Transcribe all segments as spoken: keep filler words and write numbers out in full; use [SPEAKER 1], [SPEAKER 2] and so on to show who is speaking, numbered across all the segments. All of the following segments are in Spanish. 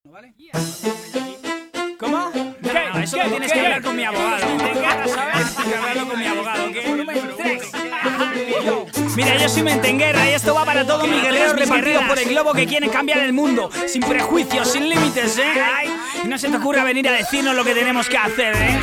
[SPEAKER 1] ¿Vale? ¿Cómo? ¿Qué? No, no, eso ¿Qué? Tienes ¿Qué? que hablar con mi abogado. ¿Te encargas, sabes? Tienes que hablarlo con mi abogado. ¿Qué? Volumen tres. Mira, yo soy Mentenguerra y esto va para todos mis guerreros repartidos por el globo que quieren cambiar el mundo. Sin prejuicios, sin límites, ¿eh? Ay, y no se te ocurra venir a decirnos lo que tenemos que hacer, ¿eh?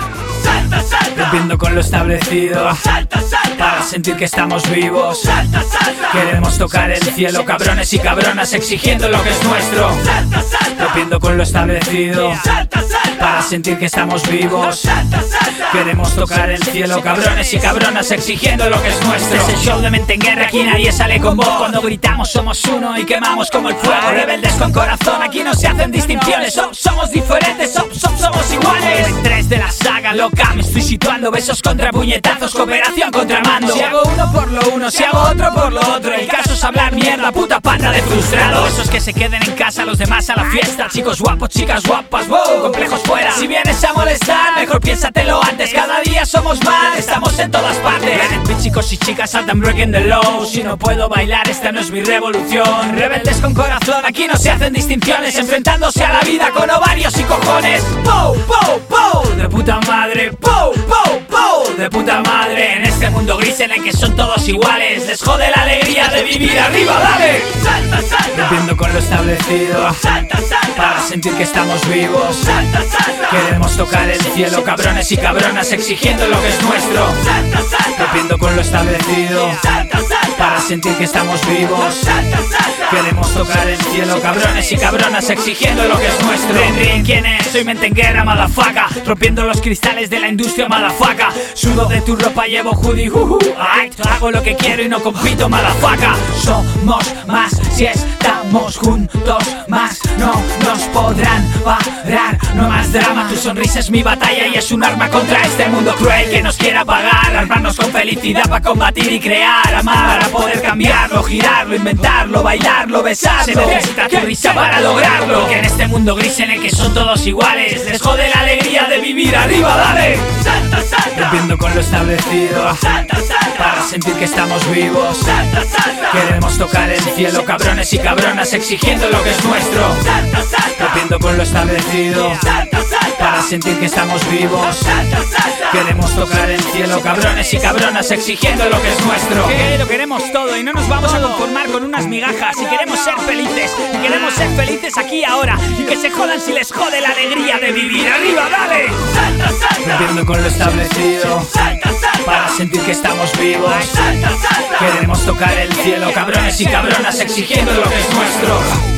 [SPEAKER 2] Salta, salta,
[SPEAKER 1] rompiendo con lo establecido.
[SPEAKER 2] Salta, salta,
[SPEAKER 1] para sentir que estamos vivos.
[SPEAKER 2] Salta, salta,
[SPEAKER 1] queremos tocar el cielo, cabrones y cabronas, exigiendo lo que es nuestro.
[SPEAKER 2] Salta, salta,
[SPEAKER 1] rompiendo con lo establecido.
[SPEAKER 2] Salta, salta,
[SPEAKER 1] para sentir que estamos vivos.
[SPEAKER 2] Salta, salta,
[SPEAKER 1] queremos tocar el cielo, cabrones y cabronas, exigiendo lo que es nuestro. Este es el show de Mentenguerra, aquí nadie sale con voz. Cuando gritamos somos uno y quemamos como el fuego. Rebeldes con corazón, aquí no se hacen distinciones. So, somos diferentes, so, so, somos iguales. En tres de la saga loca me estoy situando. Besos contra puñetazos, cooperación contra mando. Si hago uno por lo uno, si hago otro por lo otro. El caso es hablar mierda, puta panda de frustrados. Esos que se queden en casa, los demás a la fiesta. Chicos guapos, chicas guapas, wow, complejos fuera. Si vienes a molestar, mejor piénsatelo antes. Cada día somos más, estamos en todas partes. Ven, chicos y chicas, saltan breaking the law. Si no puedo bailar, esta no es mi revolución. Rebeldes con corazón, aquí no se hacen distinciones. Enfrentándose a la vida con ovarios y cojones. Pow, pow, pow, de puta madre. Pow, pow, pow, de puta madre. En este mundo gris en el que son todos iguales, les jode la alegría de vivir. Arriba, dale.
[SPEAKER 2] Salta, salta,
[SPEAKER 1] rompiendo con lo establecido.
[SPEAKER 2] Salta, salta,
[SPEAKER 1] para sentir que estamos vivos.
[SPEAKER 2] Salta, salta,
[SPEAKER 1] queremos tocar el cielo, cabrones y cabronas, exigiendo lo que es nuestro.
[SPEAKER 2] Salta, salta,
[SPEAKER 1] rompiendo con lo establecido.
[SPEAKER 2] Salta, salta,
[SPEAKER 1] para sentir que estamos vivos.
[SPEAKER 2] Salta, salta,
[SPEAKER 1] queremos tocar el cielo, cabrones y cabronas, exigiendo lo que es nuestro. Rin, rin, ¿quién es? Soy Mentenguerra, madafaca. Rompiendo los cristales de la industria, madafaca. Sudo de tu ropa, llevo hoodie, uh, uh. Ay, hago lo que quiero y no compito, madafaca. Somos más si estamos juntos, más no nos podrán parar. No más drama, tu sonrisa es mi batalla y es un arma contra este mundo cruel que nos quiere apagar. Armarnos con felicidad para combatir y crear, amar para poder cambiarlo, girarlo, inventarlo, bailarlo, besarlo. Se necesita tu risa para lograrlo. Que en este mundo gris en el que son todos iguales, les jode la alegría de vivir. Arriba, dale.
[SPEAKER 2] Salta, salta,
[SPEAKER 1] rompiendo con lo establecido.
[SPEAKER 2] Salta, salta,
[SPEAKER 1] para sentir que estamos vivos.
[SPEAKER 2] Salta, salta,
[SPEAKER 1] queremos tocar el cielo, cabrones y cabronas, exigiendo lo que es nuestro.
[SPEAKER 2] Salta, salta,
[SPEAKER 1] rompiendo con lo establecido.
[SPEAKER 2] Salta, salta,
[SPEAKER 1] para sentir que estamos vivos.
[SPEAKER 2] Salta, salta,
[SPEAKER 1] queremos tocar el cielo, cabrones y cabronas, exigiendo lo que es nuestro. Que lo queremos todo y no nos vamos a conformar con unas migajas. Y queremos ser felices, y queremos ser felices aquí y ahora. Y que se jodan si les jode la alegría de vivir. Arriba, dale.
[SPEAKER 2] Salta, salta,
[SPEAKER 1] rompiendo con lo establecido.
[SPEAKER 2] Salta, salta,
[SPEAKER 1] para sentir que estamos vivos.
[SPEAKER 2] Salta, salta,
[SPEAKER 1] queremos tocar el cielo, cabrones y cabronas, exigiendo lo que es nuestro.